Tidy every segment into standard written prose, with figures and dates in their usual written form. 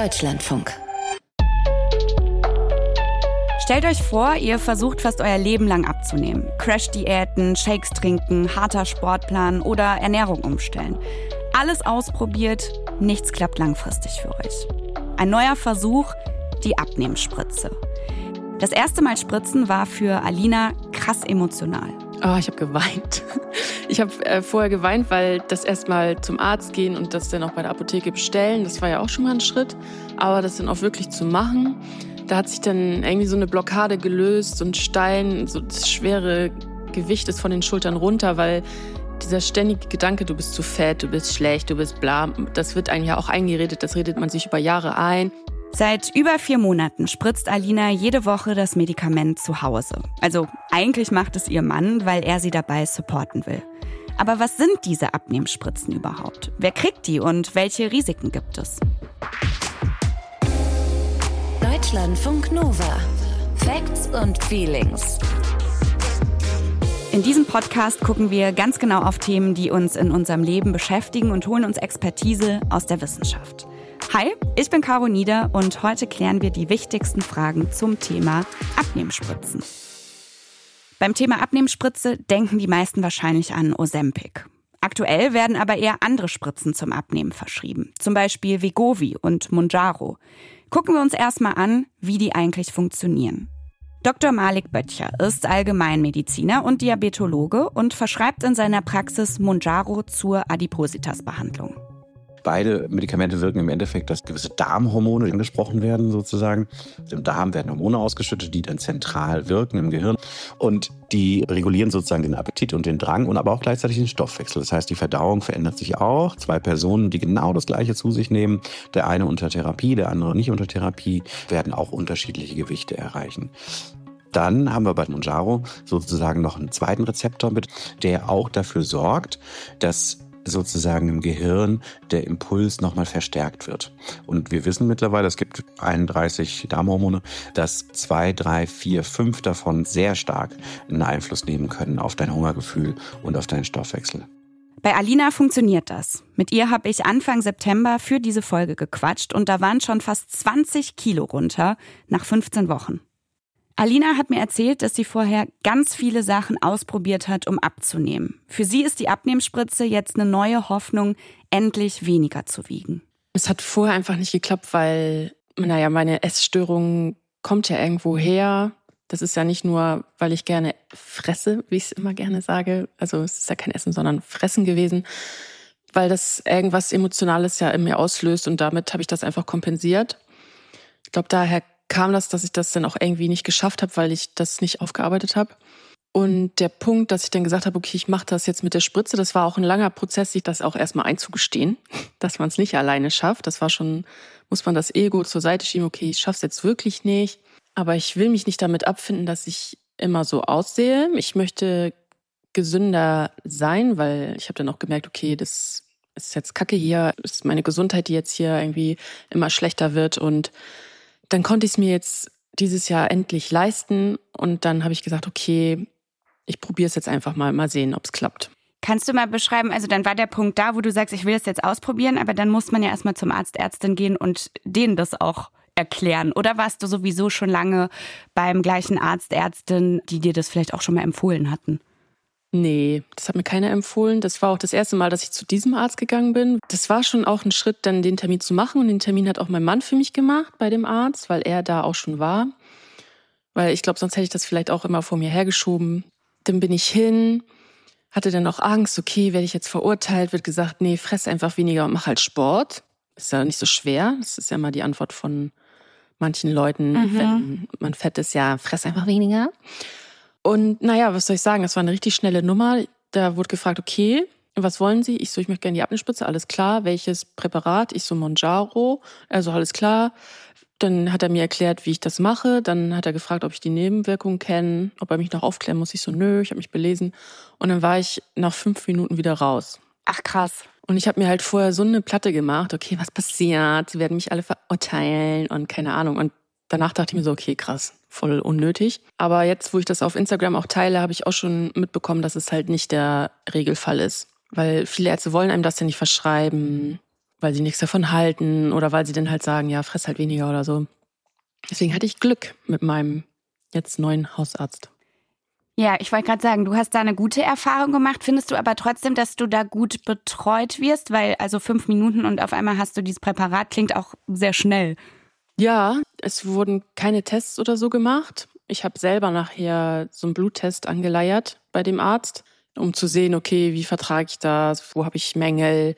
Deutschlandfunk. Stellt euch vor, ihr versucht fast euer Leben lang abzunehmen. Crash-Diäten, Shakes trinken, harter Sportplan oder Ernährung umstellen. Alles ausprobiert, nichts klappt langfristig für euch. Ein neuer Versuch, die Abnehmspritze. Das erste Mal spritzen war für Alina krass emotional. Oh, ich habe geweint. Ich habe vorher geweint, weil das erstmal zum Arzt gehen und das dann auch bei der Apotheke bestellen, das war ja auch schon mal ein Schritt. Aber das dann auch wirklich zu machen, da hat sich dann irgendwie so eine Blockade gelöst, so ein Stein, so das schwere Gewicht ist von den Schultern runter, weil dieser ständige Gedanke, du bist zu fett, du bist schlecht, du bist bla, das wird einem ja auch eingeredet, das redet man sich über Jahre ein. Seit über 4 Monaten spritzt Alina jede Woche das Medikament zu Hause. Also eigentlich macht es ihr Mann, weil er sie dabei supporten will. Aber was sind diese Abnehmspritzen überhaupt? Wer kriegt die und welche Risiken gibt es? Deutschlandfunk Nova. Facts und Feelings. In diesem Podcast gucken wir ganz genau auf Themen, die uns in unserem Leben beschäftigen und holen uns Expertise aus der Wissenschaft. Hi, ich bin Caro Nieder und heute klären wir die wichtigsten Fragen zum Thema Abnehmspritzen. Beim Thema Abnehmspritze denken die meisten wahrscheinlich an Ozempic. Aktuell werden aber eher andere Spritzen zum Abnehmen verschrieben, zum Beispiel Wegovy und Mounjaro. Gucken wir uns erstmal an, wie die eigentlich funktionieren. Dr. Malik Böttcher ist Allgemeinmediziner und Diabetologe und verschreibt in seiner Praxis Mounjaro zur Adipositas-Behandlung. Beide Medikamente wirken im Endeffekt, dass gewisse Darmhormone angesprochen werden sozusagen. Im Darm werden Hormone ausgeschüttet, die dann zentral wirken im Gehirn. Und die regulieren sozusagen den Appetit und den Drang und aber auch gleichzeitig den Stoffwechsel. Das heißt, die Verdauung verändert sich auch. 2 Personen, die genau das Gleiche zu sich nehmen, der eine unter Therapie, der andere nicht unter Therapie, werden auch unterschiedliche Gewichte erreichen. Dann haben wir bei Mounjaro sozusagen noch einen zweiten Rezeptor mit, der auch dafür sorgt, dass sozusagen im Gehirn der Impuls nochmal verstärkt wird. Und wir wissen mittlerweile, es gibt 31 Darmhormone, dass 2, 3, 4, 5 davon sehr stark einen Einfluss nehmen können auf dein Hungergefühl und auf deinen Stoffwechsel. Bei Alina funktioniert das. Mit ihr habe ich Anfang September für diese Folge gequatscht und da waren schon fast 20 Kilo runter nach 15 Wochen. Alina hat mir erzählt, dass sie vorher ganz viele Sachen ausprobiert hat, um abzunehmen. Für sie ist die Abnehmspritze jetzt eine neue Hoffnung, endlich weniger zu wiegen. Es hat vorher einfach nicht geklappt, weil, meine Essstörung kommt ja irgendwo her. Das ist ja nicht nur, weil ich gerne fresse, wie ich es immer gerne sage. Also es ist ja kein Essen, sondern Fressen gewesen. Weil das irgendwas Emotionales ja in mir auslöst und damit habe ich das einfach kompensiert. Ich glaube, daher kam das, dass ich das dann auch irgendwie nicht geschafft habe, weil ich das nicht aufgearbeitet habe. Und der Punkt, dass ich dann gesagt habe, okay, ich mache das jetzt mit der Spritze, das war auch ein langer Prozess, sich das auch erstmal einzugestehen, dass man es nicht alleine schafft. Das war schon, muss man das Ego zur Seite schieben, okay, ich schaffe es jetzt wirklich nicht. Aber ich will mich nicht damit abfinden, dass ich immer so aussehe. Ich möchte gesünder sein, weil ich habe dann auch gemerkt, okay, das ist jetzt Kacke hier, ist meine Gesundheit, die jetzt hier irgendwie immer schlechter wird. Und dann konnte ich es mir jetzt dieses Jahr endlich leisten und dann habe ich gesagt, okay, ich probiere es jetzt einfach mal sehen, ob es klappt. Kannst du mal beschreiben, also dann war der Punkt da, wo du sagst, ich will das jetzt ausprobieren, aber dann muss man ja erstmal zum Arzt, Ärztin gehen und denen das auch erklären. Oder warst du sowieso schon lange beim gleichen Arzt, Ärztin, die dir das vielleicht auch schon mal empfohlen hatten? Nee, das hat mir keiner empfohlen. Das war auch das erste Mal, dass ich zu diesem Arzt gegangen bin. Das war schon auch ein Schritt, dann den Termin zu machen. Und den Termin hat auch mein Mann für mich gemacht bei dem Arzt, weil er da auch schon war. Weil ich glaube, sonst hätte ich das vielleicht auch immer vor mir hergeschoben. Dann bin ich hin, hatte dann auch Angst, okay, werde ich jetzt verurteilt? Wird gesagt, nee, fress einfach weniger und mach halt Sport. Ist ja nicht so schwer. Das ist ja mal die Antwort von manchen Leuten. Wenn man fett ist, ja, fress einfach weniger. Und was soll ich sagen, das war eine richtig schnelle Nummer. Da wurde gefragt, okay, was wollen Sie? Ich möchte gerne die Abnehmspritze, alles klar. Welches Präparat? Ich Mounjaro. Also alles klar. Dann hat er mir erklärt, wie ich das mache. Dann hat er gefragt, ob ich die Nebenwirkungen kenne, ob er mich noch aufklären muss. Ich nö, ich habe mich belesen. Und dann war ich nach 5 Minuten wieder raus. Ach krass. Und ich habe mir halt vorher so eine Platte gemacht. Okay, was passiert? Sie werden mich alle verurteilen und keine Ahnung. Und danach dachte ich mir so, okay, krass, voll unnötig. Aber jetzt, wo ich das auf Instagram auch teile, habe ich auch schon mitbekommen, dass es halt nicht der Regelfall ist. Weil viele Ärzte wollen einem das ja nicht verschreiben. weil sie nichts davon halten oder weil sie dann halt sagen, ja, fress halt weniger oder so. Deswegen hatte ich Glück mit meinem jetzt neuen Hausarzt. Ja, ich wollte gerade sagen, du hast da eine gute Erfahrung gemacht. Findest du aber trotzdem, dass du da gut betreut wirst? Weil also 5 Minuten und auf einmal hast du dieses Präparat, klingt auch sehr schnell. Ja, es wurden keine Tests oder so gemacht. Ich habe selber nachher so einen Bluttest angeleiert bei dem Arzt, um zu sehen, okay, wie vertrage ich das, wo habe ich Mängel.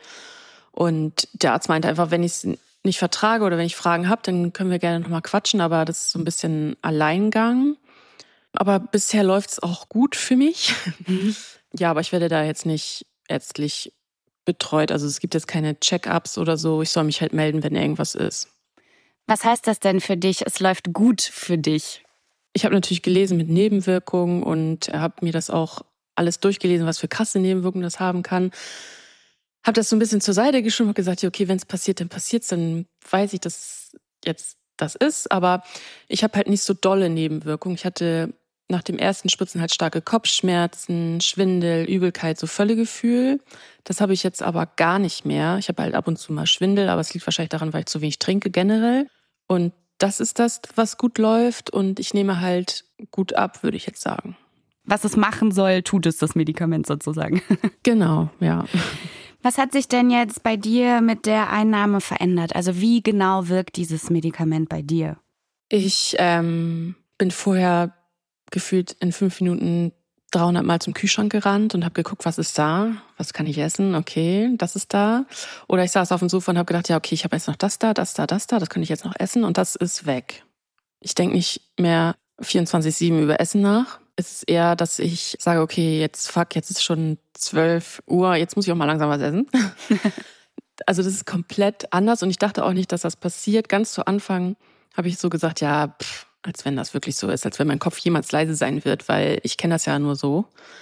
Und der Arzt meinte einfach, wenn ich es nicht vertrage oder wenn ich Fragen habe, dann können wir gerne nochmal quatschen, aber das ist so ein bisschen Alleingang. Aber bisher läuft es auch gut für mich. Ja, aber ich werde da jetzt nicht ärztlich betreut. Also es gibt jetzt keine Check-ups oder so. Ich soll mich halt melden, wenn irgendwas ist. Was heißt das denn für dich? Es läuft gut für dich? Ich habe natürlich gelesen mit Nebenwirkungen und habe mir das auch alles durchgelesen, was für krasse Nebenwirkungen das haben kann. Habe das so ein bisschen zur Seite geschoben und gesagt, okay, wenn es passiert, dann passiert's, dann weiß ich, dass jetzt das ist. Aber ich habe halt nicht so dolle Nebenwirkungen. Ich hatte nach dem ersten Spritzen halt starke Kopfschmerzen, Schwindel, Übelkeit, so Völlegefühl. Das habe ich jetzt aber gar nicht mehr. Ich habe halt ab und zu mal Schwindel, aber es liegt wahrscheinlich daran, weil ich zu wenig trinke generell. Und das ist das, was gut läuft. Und ich nehme halt gut ab, würde ich jetzt sagen. Was es machen soll, tut es, das Medikament sozusagen. Genau, ja. Was hat sich denn jetzt bei dir mit der Einnahme verändert? Also wie genau wirkt dieses Medikament bei dir? Ich bin vorher gefühlt in 5 Minuten 300 Mal zum Kühlschrank gerannt und habe geguckt, was ist da? Was kann ich essen? Okay, das ist da. Oder ich saß auf dem Sofa und habe gedacht, ja, okay, ich habe jetzt noch das da, das kann ich jetzt noch essen und das ist weg. Ich denke nicht mehr 24/7 über Essen nach. Es ist eher, dass ich sage, okay, jetzt ist schon 12 Uhr, jetzt muss ich auch mal langsam was essen. Also das ist komplett anders und ich dachte auch nicht, dass das passiert. Ganz zu Anfang habe ich so gesagt, ja, als wenn das wirklich so ist, als wenn mein Kopf jemals leise sein wird, weil ich kenne das ja nur so.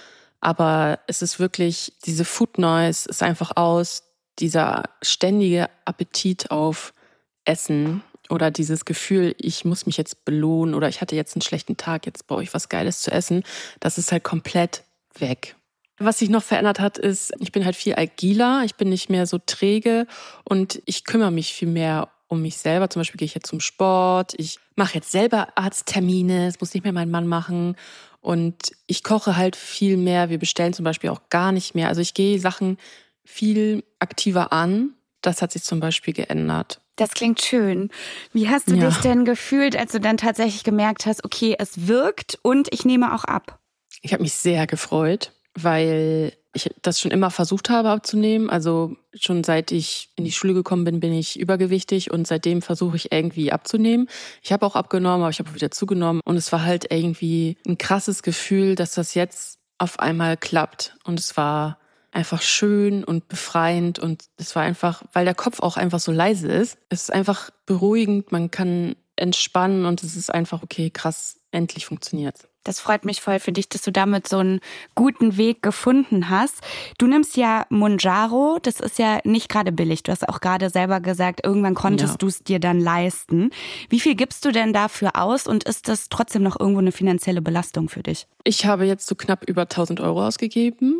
Aber es ist wirklich, diese Food Noise ist einfach aus, dieser ständige Appetit auf Essen oder dieses Gefühl, ich muss mich jetzt belohnen oder ich hatte jetzt einen schlechten Tag, jetzt brauche ich was Geiles zu essen, das ist halt komplett weg. Was sich noch verändert hat, ist, ich bin halt viel agiler, ich bin nicht mehr so träge und ich kümmere mich viel mehr um mich selber. Zum Beispiel gehe ich jetzt zum Sport, ich mache jetzt selber Arzttermine, das muss nicht mehr mein Mann machen und ich koche halt viel mehr. Wir bestellen zum Beispiel auch gar nicht mehr. Also ich gehe Sachen viel aktiver an. Das hat sich zum Beispiel geändert. Das klingt schön. Wie hast du dich denn gefühlt, als du dann tatsächlich gemerkt hast, okay, es wirkt und ich nehme auch ab? Ich habe mich sehr gefreut, weil ich das schon immer versucht habe abzunehmen. Also schon seit ich in die Schule gekommen bin, bin ich übergewichtig und seitdem versuche ich irgendwie abzunehmen. Ich habe auch abgenommen, aber ich habe auch wieder zugenommen. Und es war halt irgendwie ein krasses Gefühl, dass das jetzt auf einmal klappt. Und es war einfach schön und befreiend und es war einfach, weil der Kopf auch einfach so leise ist, es ist einfach beruhigend, man kann entspannen und es ist einfach, okay, krass, endlich funktioniert. Das freut mich voll für dich, dass du damit so einen guten Weg gefunden hast. Du nimmst ja Mounjaro, das ist ja nicht gerade billig. Du hast auch gerade selber gesagt, irgendwann konntest du es dir dann leisten. Wie viel gibst du denn dafür aus und ist das trotzdem noch irgendwo eine finanzielle Belastung für dich? Ich habe jetzt so knapp über 1.000 Euro ausgegeben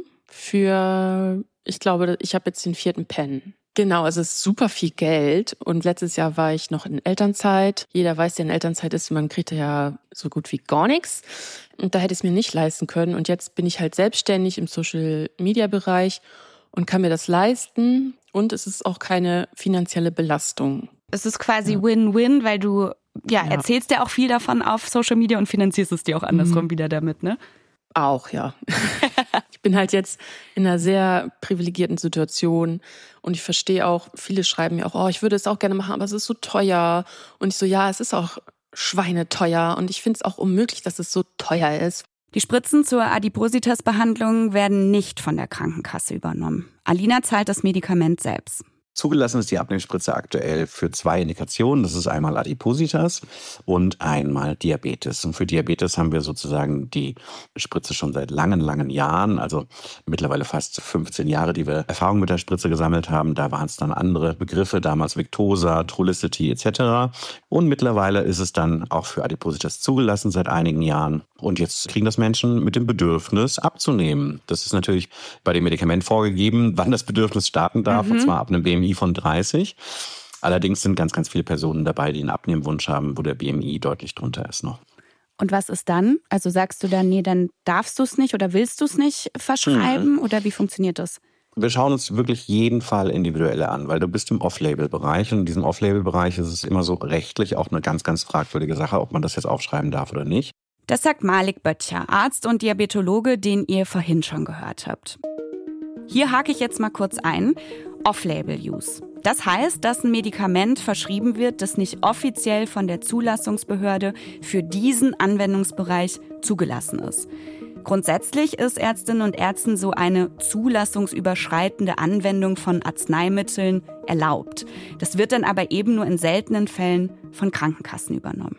für, ich glaube, ich habe jetzt den 4. Pen. Genau, also es ist super viel Geld und letztes Jahr war ich noch in Elternzeit. Jeder weiß, der in Elternzeit ist, man kriegt ja so gut wie gar nichts. Und da hätte ich es mir nicht leisten können. Und jetzt bin ich halt selbstständig im Social-Media-Bereich und kann mir das leisten. Und es ist auch keine finanzielle Belastung. Es ist quasi Win-Win, weil du erzählst ja auch viel davon auf Social Media und finanzierst es dir auch andersrum wieder damit, ne? Auch, ja. Ich bin halt jetzt in einer sehr privilegierten Situation und ich verstehe auch, viele schreiben mir auch, oh, ich würde es auch gerne machen, aber es ist so teuer. Und ich so, ja, es ist auch schweineteuer und ich finde es auch unmöglich, dass es so teuer ist. Die Spritzen zur Adipositas-Behandlung werden nicht von der Krankenkasse übernommen. Alina zahlt das Medikament selbst. Zugelassen ist die Abnehmspritze aktuell für 2 Indikationen. Das ist einmal Adipositas und einmal Diabetes. Und für Diabetes haben wir sozusagen die Spritze schon seit langen, langen Jahren, also mittlerweile fast 15 Jahre, die wir Erfahrung mit der Spritze gesammelt haben. Da waren es dann andere Begriffe, damals Victoza, Trulicity etc. Und mittlerweile ist es dann auch für Adipositas zugelassen seit einigen Jahren. Und jetzt kriegen das Menschen mit dem Bedürfnis abzunehmen. Das ist natürlich bei dem Medikament vorgegeben, wann das Bedürfnis starten darf, und zwar ab einem BMI BMI von 30. Allerdings sind ganz, ganz viele Personen dabei, die einen Abnehmwunsch haben, wo der BMI deutlich drunter ist noch. Und was ist dann? Also sagst du dann, nee, dann darfst du es nicht oder willst du es nicht verschreiben? Oder wie funktioniert das? Wir schauen uns wirklich jeden Fall individuell an, weil du bist im Off-Label-Bereich und in diesem Off-Label-Bereich ist es immer so rechtlich auch eine ganz, ganz fragwürdige Sache, ob man das jetzt aufschreiben darf oder nicht. Das sagt Malik Böttcher, Arzt und Diabetologe, den ihr vorhin schon gehört habt. Hier hake ich jetzt mal kurz ein. Off-Label-Use. Das heißt, dass ein Medikament verschrieben wird, das nicht offiziell von der Zulassungsbehörde für diesen Anwendungsbereich zugelassen ist. Grundsätzlich ist Ärztinnen und Ärzten so eine zulassungsüberschreitende Anwendung von Arzneimitteln erlaubt. Das wird dann aber eben nur in seltenen Fällen von Krankenkassen übernommen.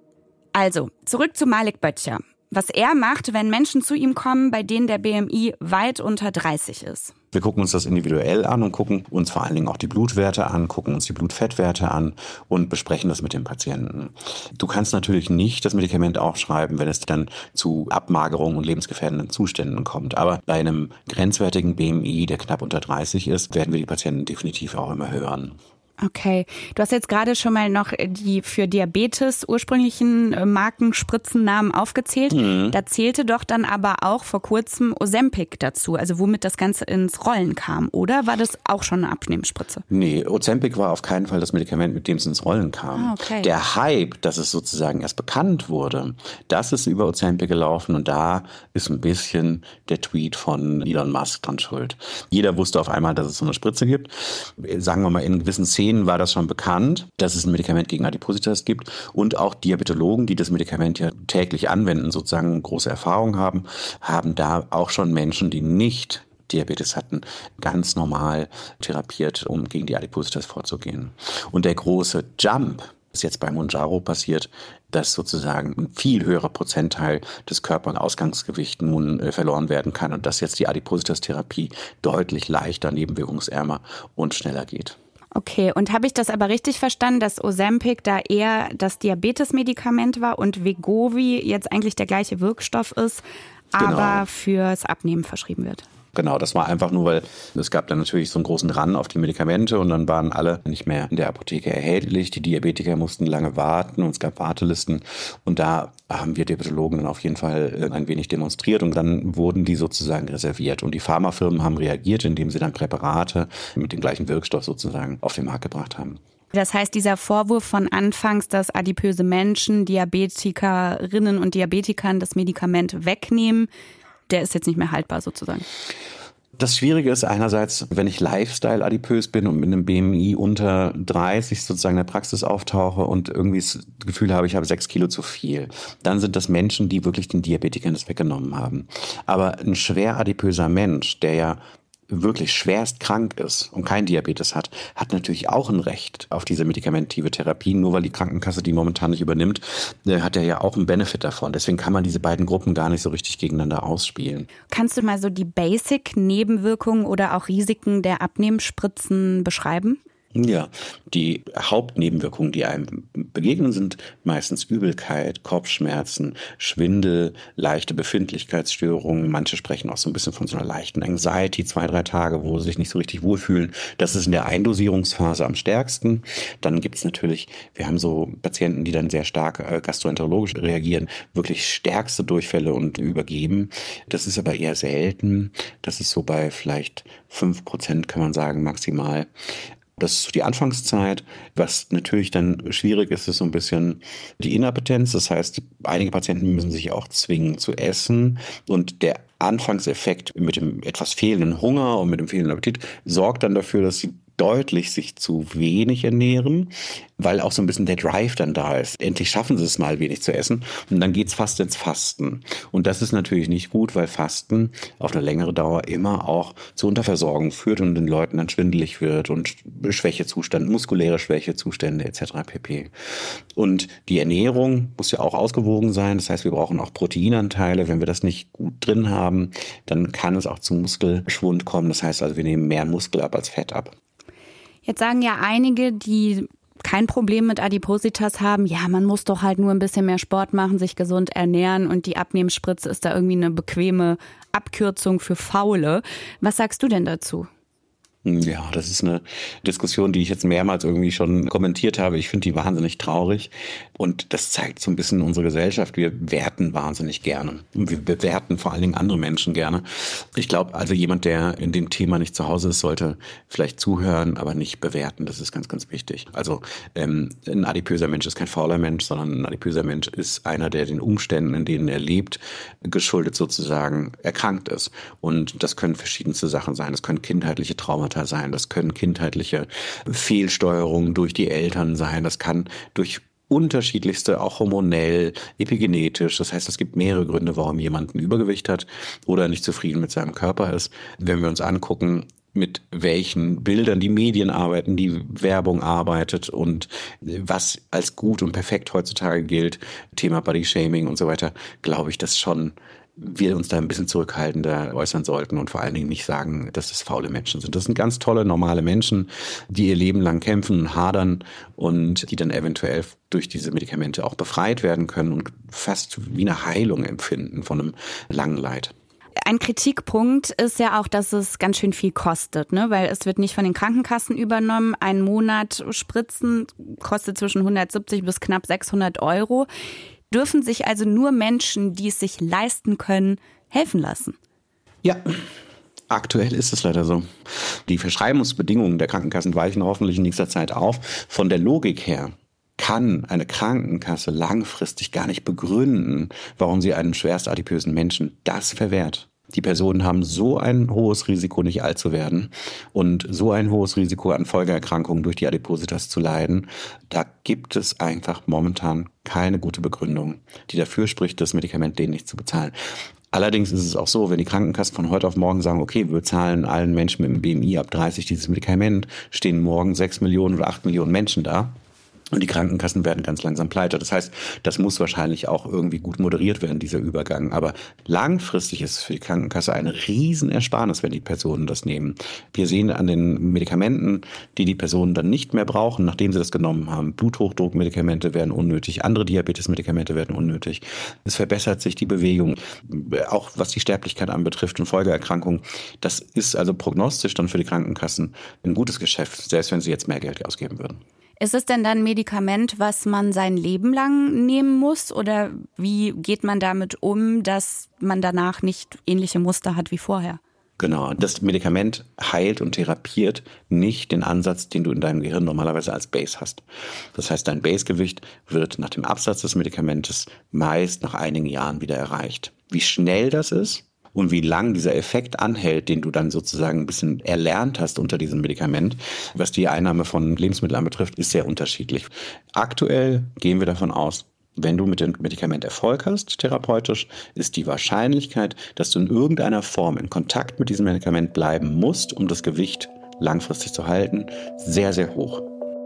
Also, zurück zu Malik Böttcher. Was er macht, wenn Menschen zu ihm kommen, bei denen der BMI weit unter 30 ist. Wir gucken uns das individuell an und gucken uns vor allen Dingen auch die Blutwerte an, gucken uns die Blutfettwerte an und besprechen das mit dem Patienten. Du kannst natürlich nicht das Medikament aufschreiben, wenn es dann zu Abmagerungen und lebensgefährdenden Zuständen kommt. Aber bei einem grenzwertigen BMI, der knapp unter 30 ist, werden wir die Patienten definitiv auch immer hören. Okay, du hast jetzt gerade schon mal noch die für Diabetes ursprünglichen Markenspritzennamen aufgezählt. Da zählte doch dann aber auch vor kurzem Ozempic dazu, also womit das Ganze ins Rollen kam, oder war das auch schon eine Abnehmspritze? Nee, Ozempic war auf keinen Fall das Medikament, mit dem es ins Rollen kam. Okay. Der Hype, dass es sozusagen erst bekannt wurde, das ist über Ozempic gelaufen und da ist ein bisschen der Tweet von Elon Musk dran schuld. Jeder wusste auf einmal, dass es so eine Spritze gibt. Sagen wir mal, in gewissen Szenen war das schon bekannt, dass es ein Medikament gegen Adipositas gibt und auch Diabetologen, die das Medikament ja täglich anwenden, sozusagen große Erfahrung haben, haben da auch schon Menschen, die nicht Diabetes hatten, ganz normal therapiert, um gegen die Adipositas vorzugehen. Und der große Jump ist jetzt bei Mounjaro passiert, dass sozusagen ein viel höherer Prozentteil des Körperausgangsgewichts nun verloren werden kann und dass jetzt die Adipositas-Therapie deutlich leichter, nebenwirkungsärmer und schneller geht. Okay, und habe ich das aber richtig verstanden, dass Ozempic da eher das Diabetesmedikament war und Wegovy jetzt eigentlich der gleiche Wirkstoff ist, aber fürs Abnehmen verschrieben wird? Genau, das war einfach nur, weil es gab dann natürlich so einen großen Run auf die Medikamente und dann waren alle nicht mehr in der Apotheke erhältlich. Die Diabetiker mussten lange warten und es gab Wartelisten und da haben wir Diabetologen dann auf jeden Fall ein wenig demonstriert und dann wurden die sozusagen reserviert und die Pharmafirmen haben reagiert, indem sie dann Präparate mit dem gleichen Wirkstoff sozusagen auf den Markt gebracht haben. Das heißt, dieser Vorwurf von anfangs, dass adipöse Menschen, Diabetikerinnen und Diabetikern das Medikament wegnehmen, der ist jetzt nicht mehr haltbar sozusagen. Das Schwierige ist einerseits, wenn ich Lifestyle-adipös bin und mit einem BMI unter 30 sozusagen in der Praxis auftauche und irgendwie das Gefühl habe, ich habe 6 Kilo zu viel, dann sind das Menschen, die wirklich den Diabetikern das weggenommen haben. Aber ein schwer adipöser Mensch, der ja wirklich schwerst krank ist und kein Diabetes hat, hat natürlich auch ein Recht auf diese medikamentive Therapie. Nur weil die Krankenkasse die momentan nicht übernimmt, hat er ja auch einen Benefit davon. Deswegen kann man diese beiden Gruppen gar nicht so richtig gegeneinander ausspielen. Kannst du mal so die Basic-Nebenwirkungen oder auch Risiken der Abnehmspritzen beschreiben? Ja, die Hauptnebenwirkungen, die einem begegnen, sind meistens Übelkeit, Kopfschmerzen, Schwindel, leichte Befindlichkeitsstörungen. Manche sprechen auch so ein bisschen von so einer leichten Anxiety, 2-3 Tage, wo sie sich nicht so richtig wohlfühlen. Das ist in der Eindosierungsphase am stärksten. Dann gibt's natürlich, wir haben so Patienten, die dann sehr stark gastroenterologisch reagieren, wirklich stärkste Durchfälle und Übergeben. Das ist aber eher selten. Das ist so bei vielleicht 5%, kann man sagen, maximal. Das ist die Anfangszeit. Was natürlich dann schwierig ist, ist so ein bisschen die Inappetenz. Das heißt, einige Patienten müssen sich auch zwingen zu essen. Und der Anfangseffekt mit dem etwas fehlenden Hunger und mit dem fehlenden Appetit sorgt dann dafür, dass sie deutlich sich zu wenig ernähren, weil auch so ein bisschen der Drive dann da ist. Endlich schaffen sie es mal, wenig zu essen und dann geht's fast ins Fasten. Und das ist natürlich nicht gut, weil Fasten auf eine längere Dauer immer auch zu Unterversorgung führt und den Leuten dann schwindelig wird und Schwächezustand, muskuläre Schwächezustände etc. pp. Und die Ernährung muss ja auch ausgewogen sein. Das heißt, wir brauchen auch Proteinanteile. Wenn wir das nicht gut drin haben, dann kann es auch zu Muskelschwund kommen. Das heißt also, wir nehmen mehr Muskel ab als Fett ab. Jetzt sagen ja einige, die kein Problem mit Adipositas haben, ja, man muss doch halt nur ein bisschen mehr Sport machen, sich gesund ernähren und die Abnehmspritze ist da irgendwie eine bequeme Abkürzung für Faule. Was sagst du denn dazu? Ja, das ist eine Diskussion, die ich jetzt mehrmals irgendwie schon kommentiert habe. Ich finde die wahnsinnig traurig. Und das zeigt so ein bisschen unsere Gesellschaft. Wir werten wahnsinnig gerne. Und wir bewerten vor allen Dingen andere Menschen gerne. Ich glaube, also jemand, der in dem Thema nicht zu Hause ist, sollte vielleicht zuhören, aber nicht bewerten. Das ist ganz, ganz wichtig. Also ein adipöser Mensch ist kein fauler Mensch, sondern ein adipöser Mensch ist einer, der den Umständen, in denen er lebt, geschuldet sozusagen erkrankt ist. Und das können verschiedenste Sachen sein. Das können kindheitliche Traumata sein, das können kindheitliche Fehlsteuerungen durch die Eltern sein, das kann durch unterschiedlichste, auch hormonell, epigenetisch. Das heißt, es gibt mehrere Gründe, warum jemand ein Übergewicht hat oder nicht zufrieden mit seinem Körper ist. Wenn wir uns angucken, mit welchen Bildern die Medien arbeiten, die Werbung arbeitet und was als gut und perfekt heutzutage gilt, Thema Bodyshaming und so weiter, glaube ich, dass schon wir uns da ein bisschen zurückhaltender äußern sollten und vor allen Dingen nicht sagen, dass es faule Menschen sind. Das sind ganz tolle, normale Menschen, die ihr Leben lang kämpfen und hadern und die dann eventuell durch diese Medikamente auch befreit werden können und fast wie eine Heilung empfinden von einem langen Leid. Ein Kritikpunkt ist ja auch, dass es ganz schön viel kostet, ne? Weil es wird nicht von den Krankenkassen übernommen. Ein Monat Spritzen kostet zwischen 170 bis knapp 600 €. Dürfen sich also nur Menschen, die es sich leisten können, helfen lassen? Ja, aktuell ist es leider so. Die Verschreibungsbedingungen der Krankenkassen weichen hoffentlich in nächster Zeit auf. Von der Logik her kann eine Krankenkasse langfristig gar nicht begründen, warum sie einem schwerstadipösen Menschen das verwehrt. Die Personen haben so ein hohes Risiko, nicht alt zu werden und so ein hohes Risiko an Folgeerkrankungen durch die Adipositas zu leiden. Da gibt es einfach momentan keine gute Begründung, die dafür spricht, das Medikament denen nicht zu bezahlen. Allerdings ist es auch so, wenn die Krankenkassen von heute auf morgen sagen, okay, wir bezahlen allen Menschen mit dem BMI ab 30 dieses Medikament, stehen morgen 6 Millionen oder 8 Millionen Menschen da. Und die Krankenkassen werden ganz langsam pleite. Das heißt, das muss wahrscheinlich auch irgendwie gut moderiert werden, dieser Übergang. Aber langfristig ist es für die Krankenkasse eine Riesenersparnis, wenn die Personen das nehmen. Wir sehen an den Medikamenten, die die Personen dann nicht mehr brauchen, nachdem sie das genommen haben. Bluthochdruckmedikamente werden unnötig, andere Diabetesmedikamente werden unnötig. Es verbessert sich die Bewegung, auch was die Sterblichkeit anbetrifft und Folgeerkrankungen. Das ist also prognostisch dann für die Krankenkassen ein gutes Geschäft, selbst wenn sie jetzt mehr Geld ausgeben würden. Ist es denn dann ein Medikament, was man sein Leben lang nehmen muss? Oder wie geht man damit um, dass man danach nicht ähnliche Muster hat wie vorher? Genau, das Medikament heilt und therapiert nicht den Ansatz, den du in deinem Gehirn normalerweise als Base hast. Das heißt, dein Basegewicht wird nach dem Absatz des Medikamentes meist nach einigen Jahren wieder erreicht. Wie schnell das ist und wie lang dieser Effekt anhält, den du dann sozusagen ein bisschen erlernt hast unter diesem Medikament, was die Einnahme von Lebensmitteln anbetrifft, ist sehr unterschiedlich. Aktuell gehen wir davon aus, wenn du mit dem Medikament Erfolg hast, therapeutisch, ist die Wahrscheinlichkeit, dass du in irgendeiner Form in Kontakt mit diesem Medikament bleiben musst, um das Gewicht langfristig zu halten, sehr, sehr hoch.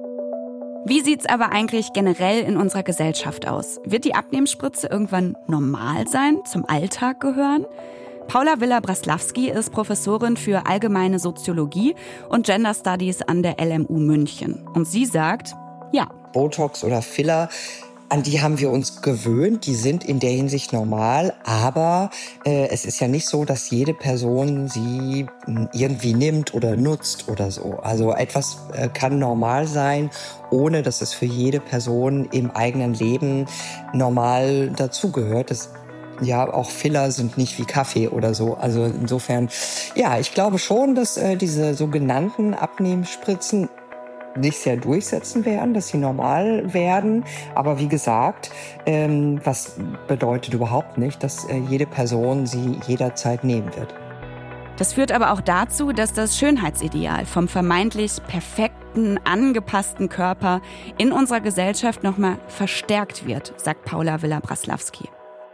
Wie sieht's aber eigentlich generell in unserer Gesellschaft aus? Wird die Abnehmspritze irgendwann normal sein, zum Alltag gehören? Paula Villa-Braslawski ist Professorin für allgemeine Soziologie und Gender Studies an der LMU München. Und sie sagt, ja. Botox oder Filler, an die haben wir uns gewöhnt, die sind in der Hinsicht normal, aber es ist ja nicht so, dass jede Person sie irgendwie nimmt oder nutzt oder so. Also etwas kann normal sein, ohne dass es für jede Person im eigenen Leben normal dazugehört. Ja, auch Filler sind nicht wie Kaffee oder so. Also insofern, ja, ich glaube schon, dass diese sogenannten Abnehmspritzen nicht sehr durchsetzen werden, dass sie normal werden. Aber wie gesagt, was bedeutet überhaupt nicht, dass jede Person sie jederzeit nehmen wird. Das führt aber auch dazu, dass das Schönheitsideal vom vermeintlich perfekten, angepassten Körper in unserer Gesellschaft nochmal verstärkt wird, sagt Paula Villa-Braslawski.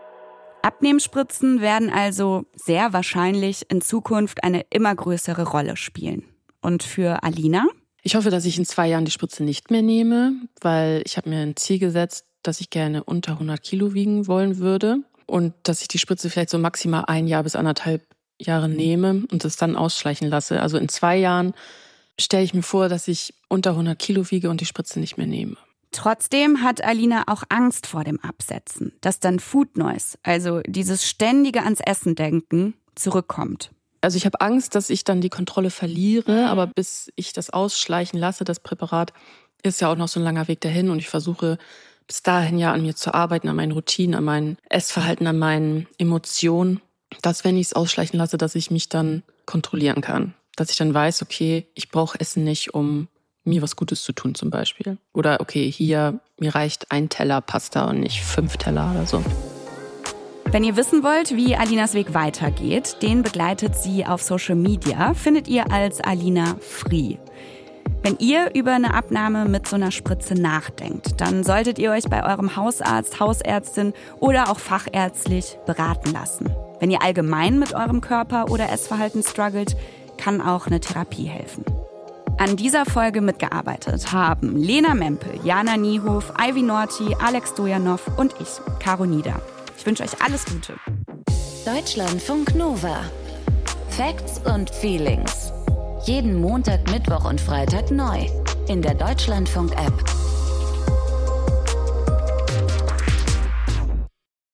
Abnehmspritzen werden also sehr wahrscheinlich in Zukunft eine immer größere Rolle spielen. Und für Alina? Ich hoffe, dass ich in 2 Jahren die Spritze nicht mehr nehme, weil ich habe mir ein Ziel gesetzt, dass ich gerne unter 100 Kilo wiegen wollen würde und dass ich die Spritze vielleicht so maximal 1 Jahr bis 1,5 Jahre nehme und es dann ausschleichen lasse. Also in 2 Jahren stelle ich mir vor, dass ich unter 100 Kilo wiege und die Spritze nicht mehr nehme. Trotzdem hat Alina auch Angst vor dem Absetzen, dass dann Food Noise, also dieses ständige ans Essen denken, zurückkommt. Also ich habe Angst, dass ich dann die Kontrolle verliere, aber bis ich das ausschleichen lasse, das Präparat, ist ja auch noch so ein langer Weg dahin und ich versuche bis dahin ja an mir zu arbeiten, an meinen Routinen, an meinem Essverhalten, an meinen Emotionen, dass wenn ich es ausschleichen lasse, dass ich mich dann kontrollieren kann. Dass ich dann weiß, okay, ich brauche Essen nicht, um mir was Gutes zu tun zum Beispiel. Oder okay, hier, mir reicht 1 Teller Pasta und nicht 5 Teller oder so. Wenn ihr wissen wollt, wie Alinas Weg weitergeht, den begleitet sie auf Social Media, findet ihr als Alina Free. Wenn ihr über eine Abnahme mit so einer Spritze nachdenkt, dann solltet ihr euch bei eurem Hausarzt, Hausärztin oder auch fachärztlich beraten lassen. Wenn ihr allgemein mit eurem Körper oder Essverhalten struggelt, kann auch eine Therapie helfen. An dieser Folge mitgearbeitet haben Lena Mempel, Jana Niehof, Ivy Norti, Alex Dojanov und ich, Caro Nieder. Ich wünsche euch alles Gute. Deutschlandfunk Nova. Facts und Feelings. Jeden Montag, Mittwoch und Freitag neu. In der Deutschlandfunk-App.